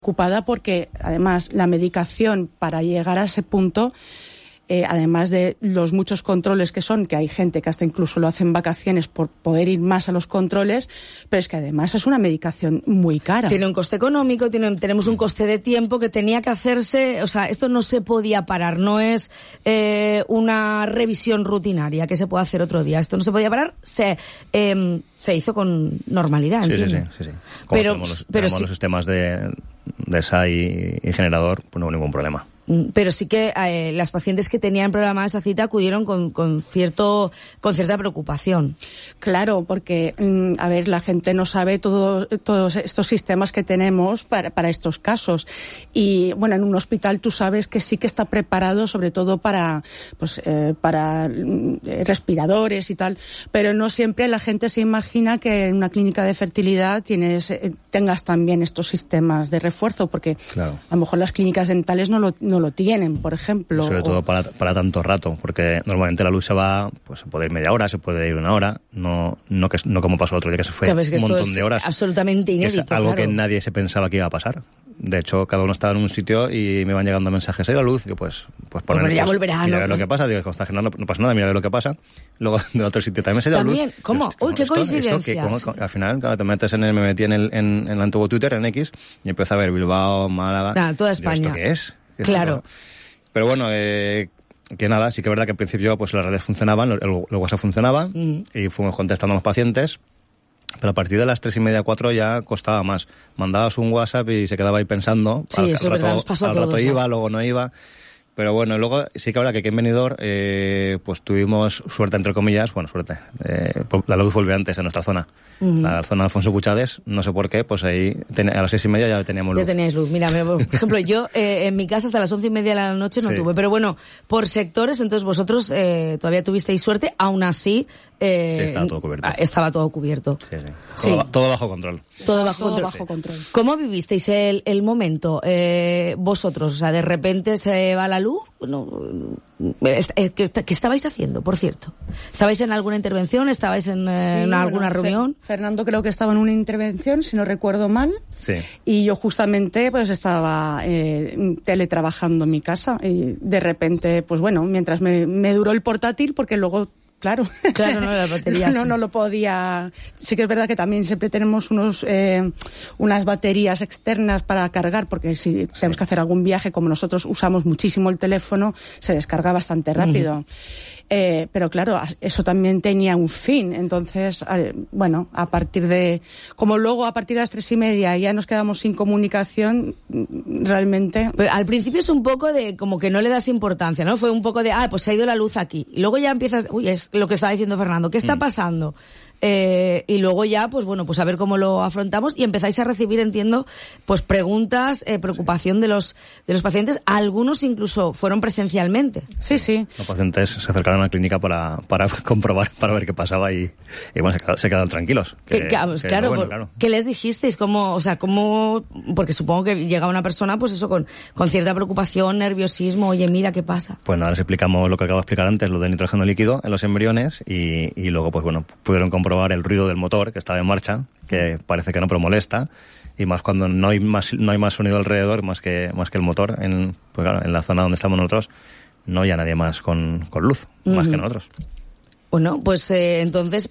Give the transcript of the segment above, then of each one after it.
preocupada porque además la medicación para llegar a ese punto, además de los muchos controles que hay gente que hasta incluso lo hace en vacaciones por poder ir más a los controles, pero es que además es una medicación muy cara. Tiene un coste económico, tenemos un coste de tiempo que tenía que hacerse, o sea, esto no se podía parar, no es una revisión rutinaria que se puede hacer otro día, esto no se podía parar, se hizo con normalidad, entiendo. Sí. Como tenemos los sistemas de SA y generador, pues no hubo ningún problema. Pero sí que las pacientes que tenían programada esa cita acudieron con cierta preocupación. Claro, porque, a ver, la gente no sabe todos estos sistemas que tenemos para estos casos. Y, bueno, en un hospital tú sabes que sí que está preparado, sobre todo para respiradores y tal, pero no siempre la gente se imagina que en una clínica de fertilidad tengas también estos sistemas de refuerzo, porque claro, a lo mejor las clínicas dentales no lo tienen, por ejemplo. Sobre todo para tanto rato, porque normalmente la luz se va, pues se puede ir media hora, se puede ir una hora, no como pasó el otro día, que se fue un montón de horas. Absolutamente inédito, es algo claro, que nadie se pensaba que iba a pasar. De hecho, cada uno estaba en un sitio y me iban llegando mensajes, ¿hay la luz? Digo, pues poner, ya volverá, mira a ver lo que pasa. Digo, no pasa nada, mira a ver lo que pasa. Luego, de otro sitio también se da luz. ¿También? ¿Cómo? Uy, qué coincidencia. Al final, claro, me metí en el antiguo Twitter, en X, y empecé a ver Bilbao, Málaga. Toda España. Digo, ¿esto qué es? Claro. Pero bueno, que nada, sí que es verdad que al principio pues las redes funcionaban, el WhatsApp funcionaba, y fuimos contestando a los pacientes, pero a partir de las 3:30, 4 ya costaba más. Mandabas un WhatsApp y se quedaba ahí pensando, sí, eso es verdad, nos pasó a todos, rato iba, luego no iba. Pero bueno, luego sí que ahora que aquí en Benidorm pues tuvimos suerte, entre comillas, la luz volvió antes en nuestra zona. La zona de Alfonso Cuchades, no sé por qué, pues ahí a las 6:30 ya teníamos luz. Ya teníais luz. Mira, por ejemplo, yo en mi casa hasta las 11:30 de la noche no tuve, pero bueno, por sectores, entonces vosotros todavía tuvisteis suerte, aún así sí, estaba todo cubierto. Estaba todo cubierto. Sí. Todo bajo control. Todo bajo control. ¿Cómo vivisteis el momento vosotros? O sea, de repente se va la luz. ¿Qué estabais haciendo, por cierto? ¿Estabais en alguna intervención? ¿Estabais en alguna reunión? Fernando creo que estaba en una intervención, si no recuerdo mal. Sí. Y yo justamente pues estaba teletrabajando en mi casa. Y de repente, pues bueno, mientras me duró el portátil, porque luego... Claro, no, la batería no lo podía. Sí que es verdad que también siempre tenemos unas baterías externas para cargar, porque si tenemos que hacer algún viaje, como nosotros usamos muchísimo el teléfono, se descarga bastante rápido. Pero claro, eso también tenía un fin. Entonces, bueno, como luego a partir de las 3:30 ya nos quedamos sin comunicación, realmente... Pero al principio es un poco de, como que no le das importancia, ¿no? Fue un poco de, pues se ha ido la luz aquí. Y luego ya empiezas, es lo que estaba diciendo Fernando, ¿qué está pasando? Y luego ya, pues bueno, pues a ver cómo lo afrontamos, y empezáis a recibir, entiendo, pues preguntas, preocupación de los pacientes. Algunos incluso fueron presencialmente. Sí. Los pacientes se acercaron a la clínica para comprobar, para ver qué pasaba, y bueno, se quedaron tranquilos. Claro. ¿Qué les dijisteis? Porque supongo que llega una persona, pues eso, con cierta preocupación, nerviosismo, oye, mira, ¿qué pasa? Pues nada, les explicamos lo que acabo de explicar antes, lo de nitrógeno líquido en los embriones, y luego, pues bueno, pudieron comprobar el ruido del motor que estaba en marcha, que parece que no, pero molesta, y más cuando no hay más sonido alrededor más que el motor. En la zona donde estamos nosotros no hay nadie más con luz, más que nosotros. Bueno, pues entonces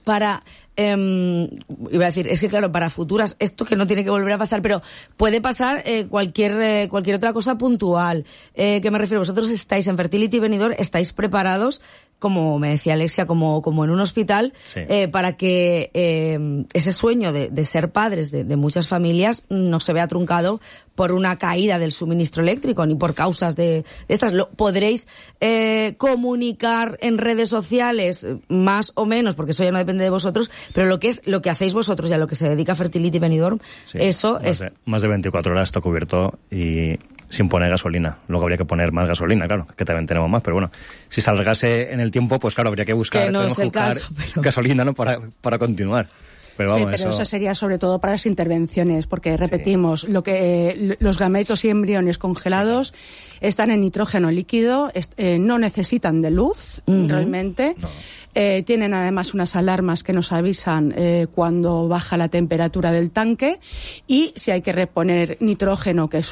iba a decir, es que claro, para futuras, esto que no tiene que volver a pasar, pero puede pasar cualquier otra cosa puntual. ¿Qué me refiero? Vosotros estáis en Fertility Benidorm, estáis preparados, como me decía Alexia, como en un hospital, sí, para que ese sueño de ser padres de muchas familias no se vea truncado por una caída del suministro eléctrico, ni por causas de estas. ¿Podréis comunicar en redes sociales, más o menos, porque eso ya no depende de vosotros, pero lo que hacéis vosotros y a lo que se dedica Fertility Benidorm, sí, eso más de 24 horas está cubierto y sin poner gasolina. Luego habría que poner más gasolina, claro, que también tenemos más, pero bueno, si se alargase en el tiempo, pues claro, habría que buscar, que no es el caso, pero... gasolina, ¿no? para continuar. Pero vamos, sí, pero eso sería sobre todo para las intervenciones, porque repetimos, los gametos y embriones congelados están en nitrógeno líquido, no necesitan de luz realmente. No. Tienen además unas alarmas que nos avisan cuando baja la temperatura del tanque, y si hay que reponer nitrógeno, que